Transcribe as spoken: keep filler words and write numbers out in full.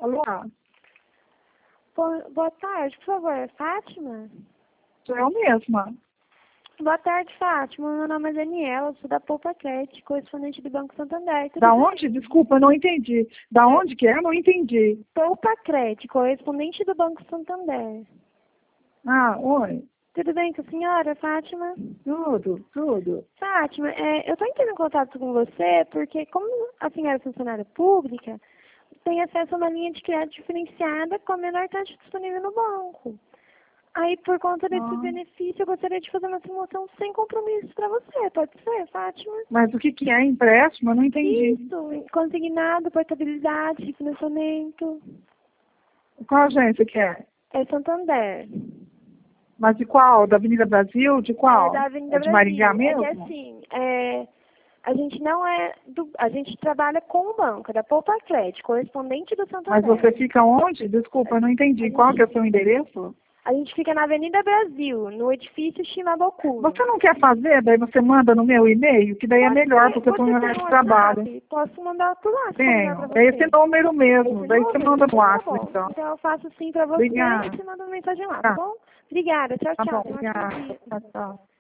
Alô? Bo- Boa tarde, por favor, é Fátima? Sou eu mesma. Boa tarde, Fátima. Meu nome é Daniela, sou da Poupa Crédito, correspondente do Banco Santander. Tudo Da bem? onde? Desculpa, eu não entendi. Da onde que é? Não entendi. Poupa Crédito, correspondente do Banco Santander. Ah, oi. Tudo bem com a senhora, Fátima? Tudo, tudo. Fátima, é, eu estou entrando em contato com você porque, como a senhora é funcionária pública, tem acesso a uma linha de crédito diferenciada com a menor taxa disponível no banco. Aí, por conta desse Ah, benefício, eu gostaria de fazer uma simulação sem compromisso para você. Pode ser, Fátima? mas o que que é empréstimo? Eu não entendi. Isso, consignado, portabilidade, refinanciamento. Qual agência que é? É Santander. Mas de qual? Da Avenida Brasil? De É qual? da Avenida É de Maringá Brasil. É que mesmo? assim, é, a gente não é do, a gente trabalha com o banco, é da Poupa Crédito, correspondente do Mas Santander. você fica onde? Desculpa, eu não A entendi. gente, Qual que é o seu endereço? a gente fica na Avenida Brasil, no edifício Shimaboku. Você não quer fazer? Daí você manda no meu e-mail, que daí é Pode melhor, ser. porque eu estou em Você horário tem de um trabalho. WhatsApp? Posso mandar por lá, se combinar pra Tenho. É esse você. número mesmo. Esse Daí você número? manda no Então tá WhatsApp, bom. então. Então eu faço sim pra você e Obrigada. você manda uma mensagem lá, tá Tá, bom? Obrigada. Tchau, tá tchau. bom. Tenha um ótimo Obrigada. dia. Tchau, tchau.